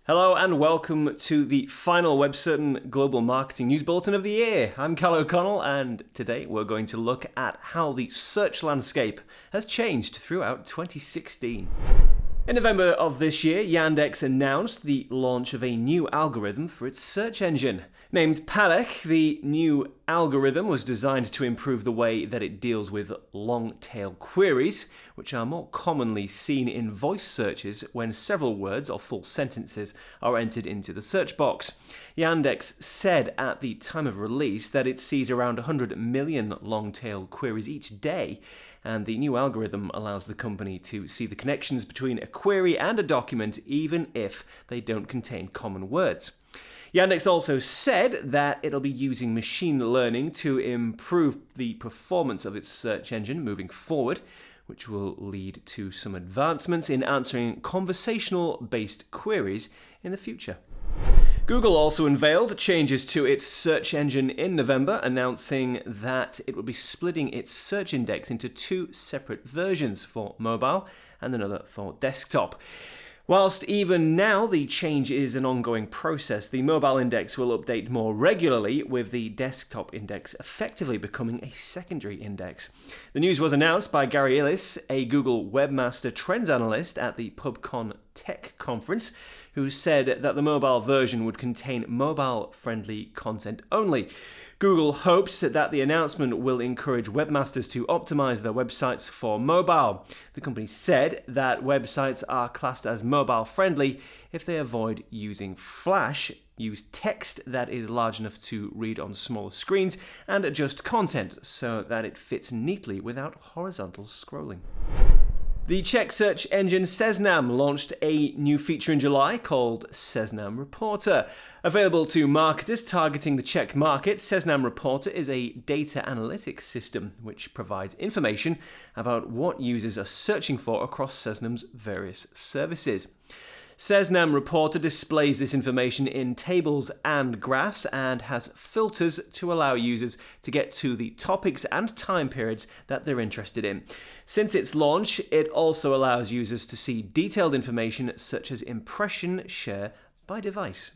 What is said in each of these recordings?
Hello and welcome to the final WebCertain Global Marketing News Bulletin of the year. I'm Cal O'Connell and today we're going to look at how the search landscape has changed throughout 2016. In November of this year, Yandex announced the launch of a new algorithm for its search engine. Named Palek, the new algorithm was designed to improve the way that it deals with long-tail queries, which are more commonly seen in voice searches when several words or full sentences are entered into the search box. Yandex said at the time of release that it sees around 100 million long-tail queries each day, and the new algorithm allows the company to see the connections between a query and a document even if they don't contain common words. Yandex also said that it'll be using machine learning to improve the performance of its search engine moving forward, which will lead to some advancements in answering conversational-based queries in the future. Google also unveiled changes to its search engine in November, announcing that it will be splitting its search index into two separate versions for mobile and another for desktop. Whilst even now the change is an ongoing process, the mobile index will update more regularly, with the desktop index effectively becoming a secondary index. The news was announced by Gary Illyes, a Google Webmaster Trends analyst at the PubCon Tech conference, who said that the mobile version would contain mobile-friendly content only. Google hopes that the announcement will encourage webmasters to optimize their websites for mobile. The company said that websites are classed as mobile-friendly if they avoid using Flash, use text that is large enough to read on smaller screens, and adjust content so that it fits neatly without horizontal scrolling. The Czech search engine Seznam launched a new feature in July called Seznam Reporter. Available to marketers targeting the Czech market, Seznam Reporter is a data analytics system which provides information about what users are searching for across Seznam's various services. Seznam Reporter displays this information in tables and graphs and has filters to allow users to get to the topics and time periods that they're interested in. Since its launch, it also allows users to see detailed information such as impression share by device.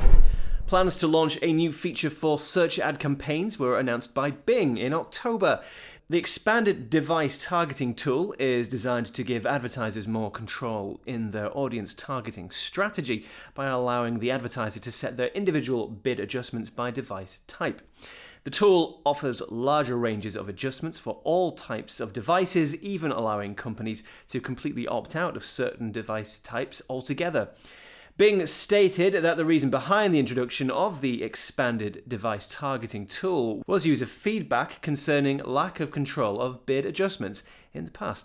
Plans to launch a new feature for search ad campaigns were announced by Bing in October. The expanded device targeting tool is designed to give advertisers more control in their audience targeting strategy by allowing the advertiser to set their individual bid adjustments by device type. The tool offers larger ranges of adjustments for all types of devices, even allowing companies to completely opt out of certain device types altogether. Bing stated that the reason behind the introduction of the expanded device targeting tool was user feedback concerning lack of control of bid adjustments in the past.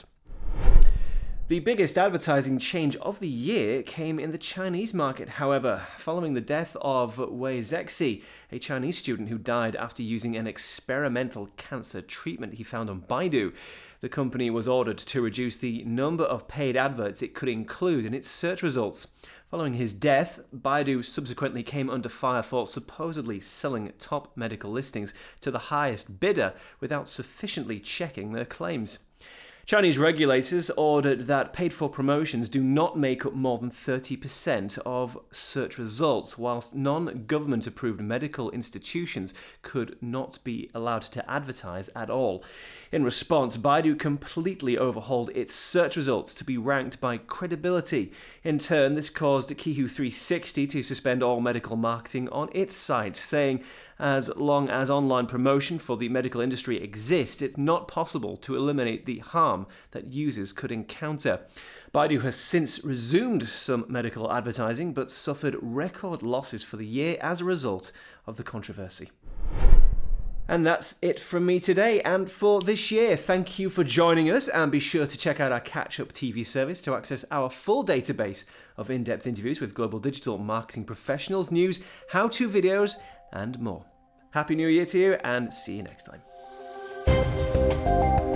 The biggest advertising change of the year came in the Chinese market, however, following the death of Wei Zexi, a Chinese student who died after using an experimental cancer treatment he found on Baidu. The company was ordered to reduce the number of paid adverts it could include in its search results. Following his death, Baidu subsequently came under fire for supposedly selling top medical listings to the highest bidder without sufficiently checking their claims. Chinese regulators ordered that paid-for promotions do not make up more than 30% of search results, whilst non-government-approved medical institutions could not be allowed to advertise at all. In response, Baidu completely overhauled its search results to be ranked by credibility. In turn, this caused Qihoo 360 to suspend all medical marketing on its site, saying, as long as online promotion for the medical industry exists, it's not possible to eliminate the harm that users could encounter. Baidu has since resumed some medical advertising, but suffered record losses for the year as a result of the controversy. And that's it from me today and for this year. Thank you for joining us, and be sure to check out our Catch-Up TV service to access our full database of in-depth interviews with global digital marketing professionals, news, how-to videos, and more. Happy New Year to you, and see you next time.